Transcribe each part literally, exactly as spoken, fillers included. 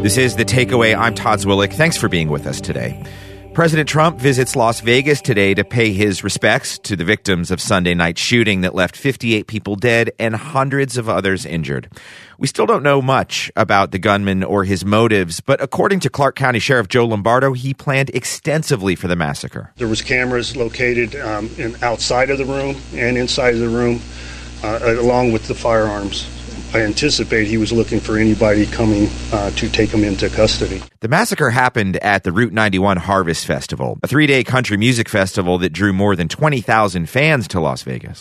This is The Takeaway. I'm Todd Zwillich. Thanks for being with us today. President Trump visits Las Vegas today to pay his respects to the victims of Sunday night's shooting that left fifty-eight people dead and hundreds of others injured. We still don't know much about the gunman or his motives, but according to Clark County Sheriff Joe Lombardo, he planned extensively for the massacre. There was cameras located um, in, outside of the room and inside of the room, uh, along with the firearms. I anticipate he was looking for anybody coming uh, to take him into custody. The massacre happened at the Route ninety-one Harvest Festival, a three-day country music festival that drew more than twenty thousand fans to Las Vegas.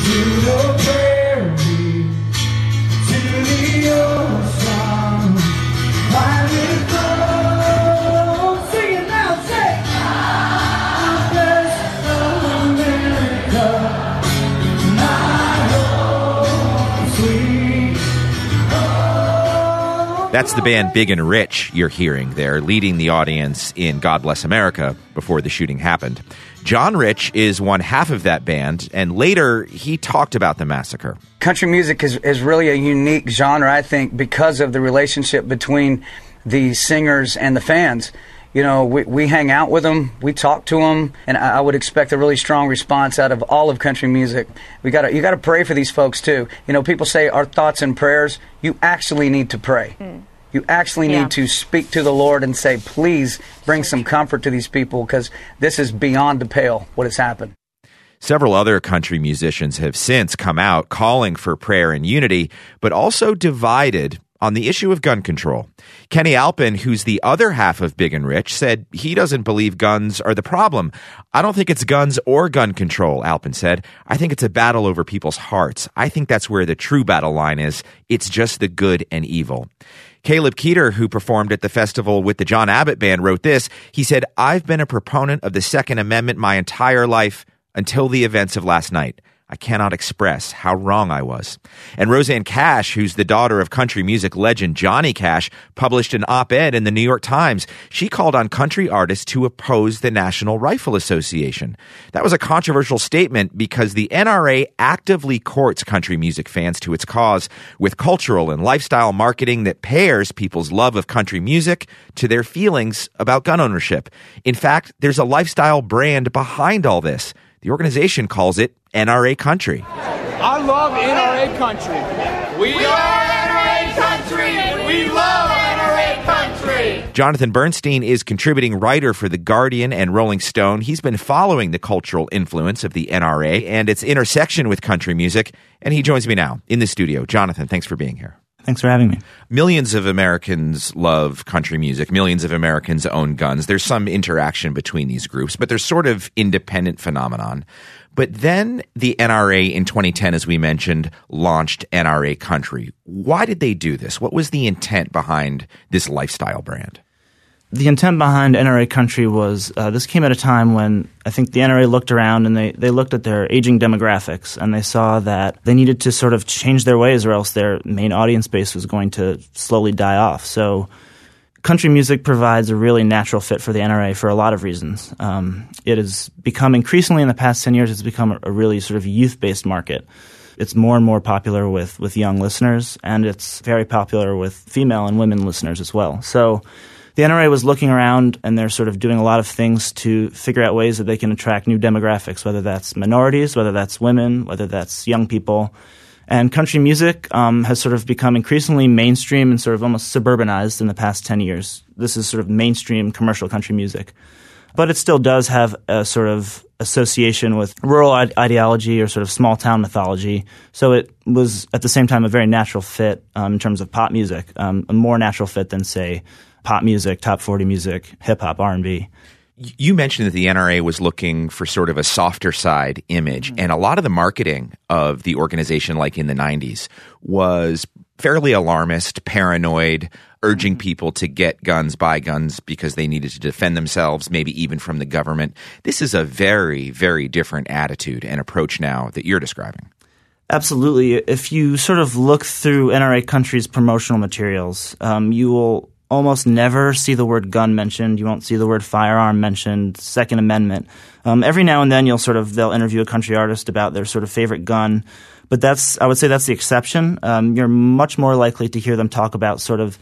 That's the band Big and Rich you're hearing there, leading the audience in God Bless America before the shooting happened. John Rich is one half of that band, and later he talked about the massacre. Country music is, is really a unique genre, I think, because of the relationship between the singers and the fans. You know, we, we hang out with them, we talk to them, and I, I would expect a really strong response out of all of country music. We got you got to pray for these folks too. You know, people say our thoughts and prayers. You actually need to pray. Mm. You actually need yeah. to speak to the Lord and say, please bring some comfort to these people, because this is beyond the pale what has happened. Several other country musicians have since come out calling for prayer and unity, but also divided on the issue of gun control. Kenny Alpin, who's the other half of Big and Rich, said he doesn't believe guns are the problem. I don't think it's guns or gun control, Alpin said. I think it's a battle over people's hearts. I think that's where the true battle line is. It's just the good and evil. Caleb Keeter, who performed at the festival with the John Abbott Band, wrote this. He said, I've been a proponent of the Second Amendment my entire life until the events of last night. I cannot express how wrong I was. And Rosanne Cash, who's the daughter of country music legend Johnny Cash, published an op-ed in the New York Times. She called on country artists to oppose the National Rifle Association. That was a controversial statement because the N R A actively courts country music fans to its cause with cultural and lifestyle marketing that pairs people's love of country music to their feelings about gun ownership. In fact, there's a lifestyle brand behind all this. The organization calls it N R A Country. I love N R A Country. We, we are N R A Country. We love N R A Country. Jonathan Bernstein is contributing writer for The Guardian and Rolling Stone. He's been following the cultural influence of the N R A and its intersection with country music, and he joins me now in the studio. Jonathan, thanks for being here. Thanks for having me. Millions of Americans love country music. Millions of Americans own guns. There's some interaction between these groups, but there's sort of independent phenomenon. But then the N R A in twenty ten, as we mentioned, launched N R A Country. Why did they do this? What was the intent behind this lifestyle brand? The intent behind N R A Country was uh, this came at a time when I think the N R A looked around and they, they looked at their aging demographics and they saw that they needed to sort of change their ways or else their main audience base was going to slowly die off. So country music provides a really natural fit for the N R A for a lot of reasons. Um, it has become increasingly in the past ten years, it's become a, a really sort of youth-based market. It's more and more popular with, with young listeners, and it's very popular with female and women listeners as well. So the N R A was looking around, and they're sort of doing a lot of things to figure out ways that they can attract new demographics, whether that's minorities, whether that's women, whether that's young people. And country music um, has sort of become increasingly mainstream and sort of almost suburbanized in the past ten years. This is sort of mainstream commercial country music. But it still does have a sort of association with rural ide- ideology or sort of small-town mythology. So it was, at the same time, a very natural fit um, in terms of pop music, um, a more natural fit than, say, pop music, top forty music, hip-hop, R and B. You mentioned that the N R A was looking for sort of a softer side image, mm-hmm. and a lot of the marketing of the organization, like in the nineties, was fairly alarmist, paranoid, urging mm-hmm. people to get guns, buy guns because they needed to defend themselves, maybe even from the government. This is a very, very different attitude and approach now that you're describing. Absolutely. If you sort of look through N R A Country's promotional materials, um, you will almost never see the word gun mentioned. You won't see the word firearm mentioned, Second Amendment. Um, every now and then you'll sort of, they'll interview a country artist about their sort of favorite gun. But that's, I would say that's the exception. Um, you're much more likely to hear them talk about sort of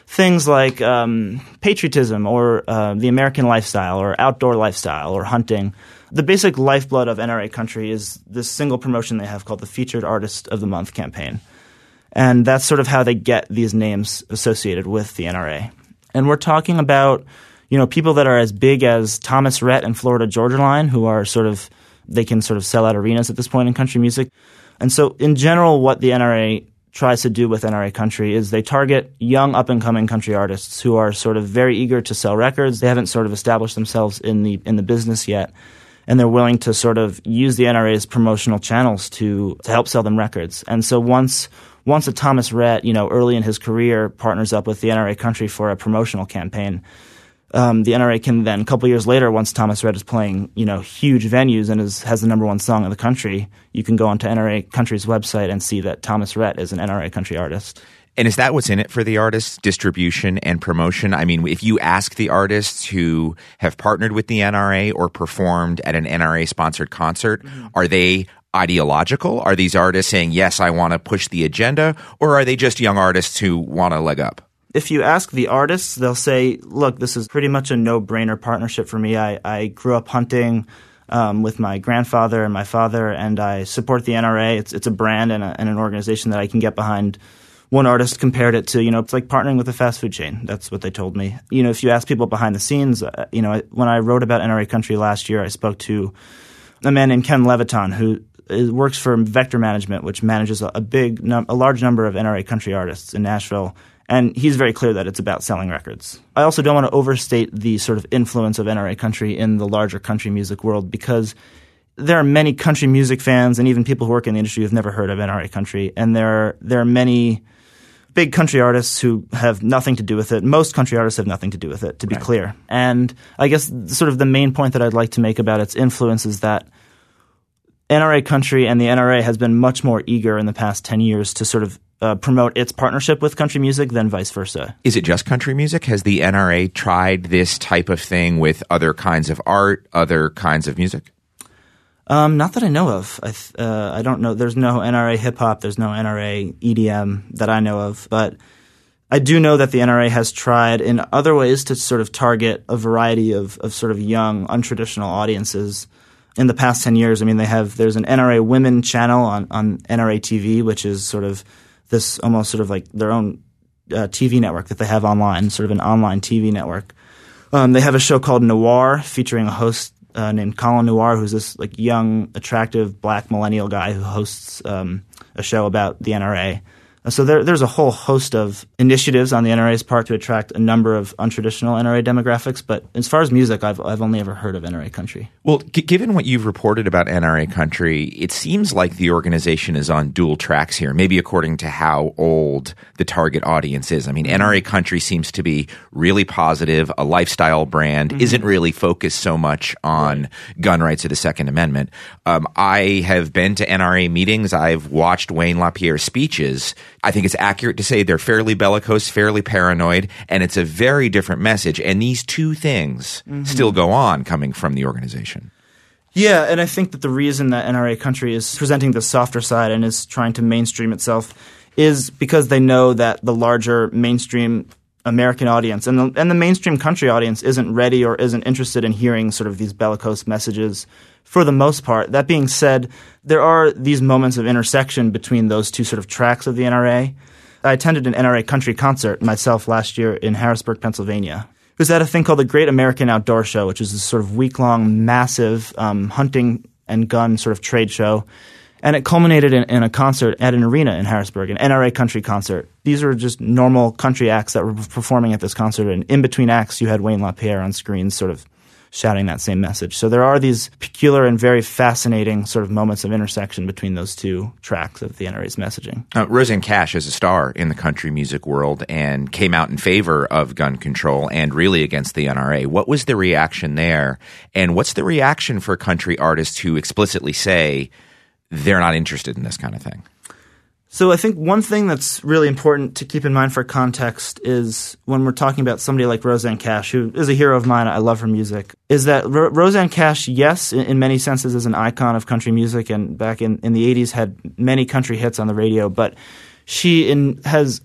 things like um, patriotism or uh, the American lifestyle or outdoor lifestyle or hunting. The basic lifeblood of N R A Country is this single promotion they have called the Featured Artist of the Month campaign. And that's sort of how they get these names associated with the N R A. And we're talking about, you know, people that are as big as Thomas Rhett and Florida Georgia Line, who are sort of, they can sort of sell out arenas at this point in country music. And so in general, what the N R A tries to do with N R A Country is they target young up-and-coming country artists who are sort of very eager to sell records. They haven't sort of established themselves in the in the business yet, and they're willing to sort of use the N R A's promotional channels to to help sell them records. And so once once a Thomas Rhett, you know, early in his career partners up with the N R A Country for a promotional campaign, Um, the N R A can then, a couple years later, once Thomas Rhett is playing, you know, huge venues and is, has the number one song in the country, you can go onto N R A Country's website and see that Thomas Rhett is an N R A Country artist. And is that what's in it for the artists, distribution and promotion? I mean, if you ask the artists who have partnered with the N R A or performed at an N R A-sponsored concert, mm-hmm. are they ideological? Are these artists saying, yes, I want to push the agenda, or are they just young artists who want to leg up? If you ask the artists, they'll say, look, this is pretty much a no-brainer partnership for me. I, I grew up hunting um, with my grandfather and my father, and I support the N R A. It's it's a brand and, a, and an organization that I can get behind. One artist compared it to, you know, it's like partnering with a fast food chain. That's what they told me. You know, if you ask people behind the scenes, uh, you know, when I wrote about N R A Country last year, I spoke to a man named Ken Leviton who is, works for Vector Management, which manages a, a big, num- a large number of N R A Country artists in Nashville. And he's very clear that it's about selling records. I also don't want to overstate the sort of influence of N R A Country in the larger country music world, because there are many country music fans and even people who work in the industry who have never heard of N R A Country. And there are, there are many big country artists who have nothing to do with it. Most country artists have nothing to do with it, to be right. clear. And I guess sort of the main point that I'd like to make about its influence is that N R A Country and the N R A has been much more eager in the past ten years to sort of Uh, promote its partnership with country music than vice versa. Is it just country music? Has the N R A tried this type of thing with other kinds of art, other kinds of music? Um, not that I know of. I, th- uh, I don't know. There's no N R A hip-hop. There's no N R A E D M that I know of. But I do know that the N R A has tried in other ways to sort of target a variety of, of sort of young, untraditional audiences. In the past ten years, I mean, they have there's an N R A Women channel on, on N R A T V, which is sort of this almost sort of like their own uh, T V network that they have online, sort of an online T V network. Um, they have a show called Noir featuring a host uh, named Colin Noir, who's this like young, attractive black millennial guy who hosts um, a show about the N R A. So there, there's a whole host of initiatives on the N R A's part to attract a number of untraditional N R A demographics. But as far as music, I've I've only ever heard of N R A Country. Well, g- given what you've reported about N R A Country, it seems like the organization is on dual tracks here, maybe according to how old the target audience is. I mean, N R A Country seems to be really positive, a lifestyle brand, mm-hmm. isn't really focused so much on right. gun rights or the Second Amendment. Um, I have been to N R A meetings. I've watched Wayne LaPierre's speeches. I think it's accurate to say they're fairly bellicose, fairly paranoid, and it's a very different message. And these two things mm-hmm. still go on coming from the organization. Yeah, and I think that the reason that N R A Country is presenting the softer side and is trying to mainstream itself is because they know that the larger mainstream American audience and the, and the mainstream country audience isn't ready or isn't interested in hearing sort of these bellicose messages for the most part. That being said, there are these moments of intersection between those two sort of tracks of the N R A. I attended an N R A Country concert myself last year in Harrisburg, Pennsylvania. It was at a thing called the Great American Outdoor Show, which is this sort of week-long, massive um, hunting and gun sort of trade show. And it culminated in, in a concert at an arena in Harrisburg, an N R A Country concert. These were just normal country acts that were performing at this concert. And in between acts, you had Wayne LaPierre on screen sort of shouting that same message. So there are these peculiar and very fascinating sort of moments of intersection between those two tracks of the N R A's messaging. Uh, Rosanne Cash is a star in the country music world and came out in favor of gun control and really against the N R A. What was the reaction there? And what's the reaction for country artists who explicitly say they're not interested in this kind of thing? So I think one thing that's really important to keep in mind for context is when we're talking about somebody like Rosanne Cash, who is a hero of mine, I love her music, is that Ro- Rosanne Cash, yes, in, in many senses is an icon of country music, and back in, in the eighties had many country hits on the radio, but she in, has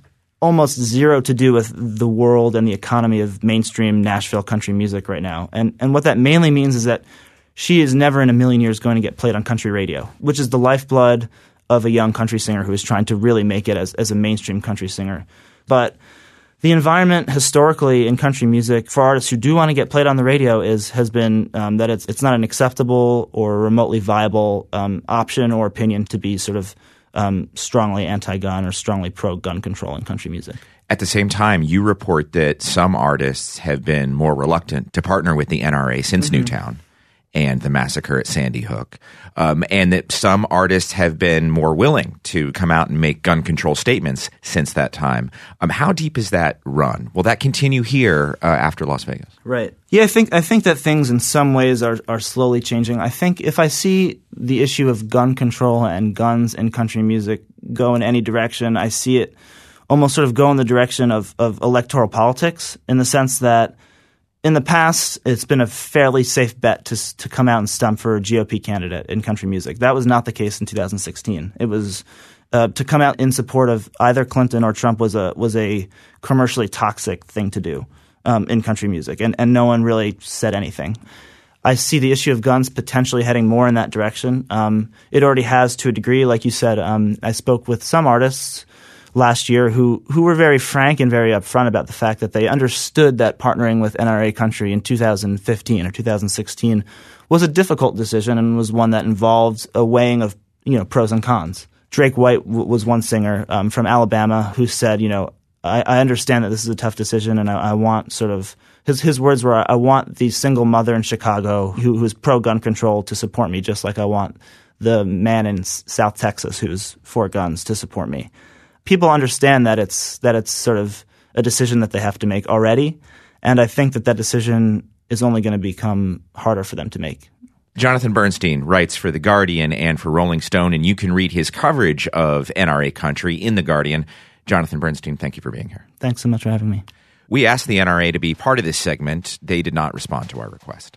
almost zero to do with the world and the economy of mainstream Nashville country music right now. And and what that mainly means is that she is never in a million years going to get played on country radio, which is the lifeblood of a young country singer who is trying to really make it as, as a mainstream country singer. But the environment historically in country music for artists who do want to get played on the radio is has been um, that it's it's not an acceptable or remotely viable um, option or opinion to be sort of um, strongly anti-gun or strongly pro-gun control in country music. At the same time, you report that some artists have been more reluctant to partner with the N R A since mm-hmm. Newtown and the massacre at Sandy Hook, um, and that some artists have been more willing to come out and make gun control statements since that time. Um, how deep is that run? Will that continue here uh, after Las Vegas? Right. Yeah, I think I think that things in some ways are are slowly changing. I think if I see the issue of gun control and guns in country music go in any direction, I see it almost sort of go in the direction of, of electoral politics, in the sense that in the past, it's been a fairly safe bet to to come out and stump for a G O P candidate in country music. That was not the case in two thousand sixteen. It was uh, to come out in support of either Clinton or Trump was a was a commercially toxic thing to do um, in country music, and and no one really said anything. I see the issue of guns potentially heading more in that direction. Um, it already has to a degree, like you said. Um, I spoke with some artists last year who who were very frank and very upfront about the fact that they understood that partnering with N R A Country in two thousand fifteen or two thousand sixteen was a difficult decision and was one that involved a weighing of, you know, pros and cons. Drake White w- was one singer um, from Alabama who said, you know, I, I understand that this is a tough decision, and I, I want sort of his his words were, I want the single mother in Chicago who who's pro gun control to support me, just like I want the man in S- South Texas who's for guns to support me. People understand that it's that it's sort of a decision that they have to make already, and I think that that decision is only going to become harder for them to make. Jonathan Bernstein writes for The Guardian and for Rolling Stone, and you can read his coverage of N R A Country in The Guardian. Jonathan Bernstein, thank you for being here. Thanks so much for having me. We asked the N R A to be part of this segment. They did not respond to our request.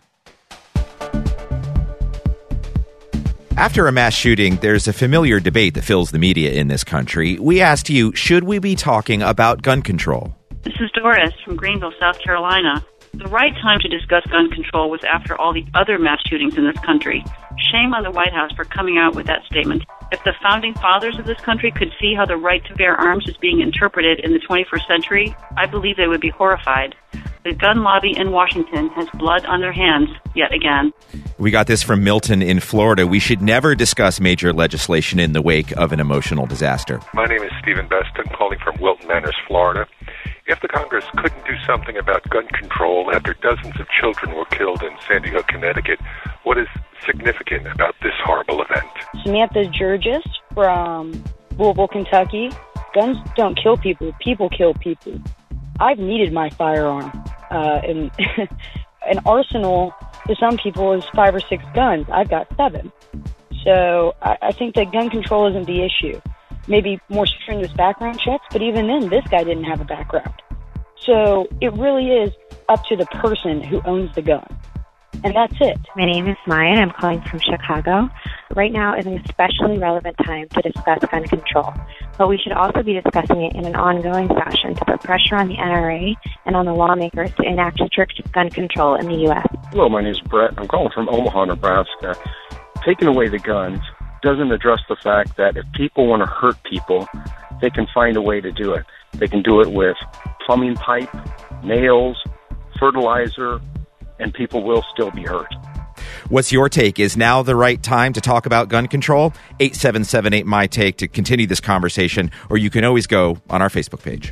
After a mass shooting, there's a familiar debate that fills the media in this country. We asked you, should we be talking about gun control? This is Doris from Greenville, South Carolina. The right time to discuss gun control was after all the other mass shootings in this country. Shame on the White House for coming out with that statement. If the founding fathers of this country could see how the right to bear arms is being interpreted in the twenty-first century, I believe they would be horrified. The gun lobby in Washington has blood on their hands yet again. We got this from Milton in Florida. We should never discuss major legislation in the wake of an emotional disaster. My name is Stephen Best. I'm calling from Wilton Manors, Florida. If the Congress couldn't do something about gun control after dozens of children were killed in Sandy Hook, Connecticut, what is significant about this horrible event? Samantha Georges from Louisville, Kentucky. Guns don't kill people. People kill people. I've needed my firearm. Uh, and an arsenal to some people is five or six guns. I've got seven. So I, I think that gun control isn't the issue. Maybe more strenuous background checks, but even then, this guy didn't have a background. So it really is up to the person who owns the gun. And that's it. My name is Maya, and I'm calling from Chicago. Right now is an especially relevant time to discuss gun control, but we should also be discussing it in an ongoing fashion to put pressure on the N R A and on the lawmakers to enact strict gun control in the U S. Hello, my name is Brett. I'm calling from Omaha, Nebraska. Taking away the guns doesn't address the fact that if people want to hurt people, they can find a way to do it. They can do it with plumbing pipe, nails, fertilizer, and people will still be hurt. What's your take? Is now the right time to talk about gun control? eight seven seven eight, M Y T A K E to continue this conversation, or you can always go on our Facebook page.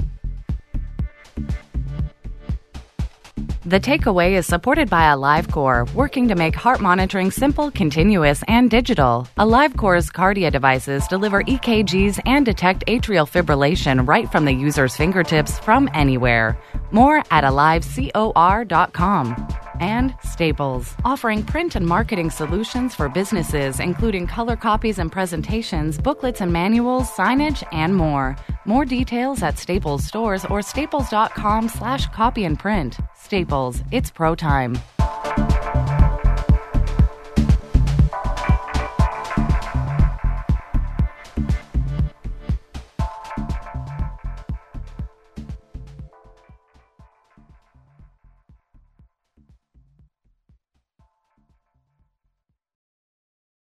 The Takeaway is supported by AliveCor, working to make heart monitoring simple, continuous, and digital. AliveCor's Cardia devices deliver E K Gs and detect atrial fibrillation right from the user's fingertips from anywhere. More at alive cor dot com. And Staples, offering print and marketing solutions for businesses, including color copies and presentations, booklets and manuals, signage, and more. More details at Staples stores or staples dot com slash copy and print. Staples, it's pro time.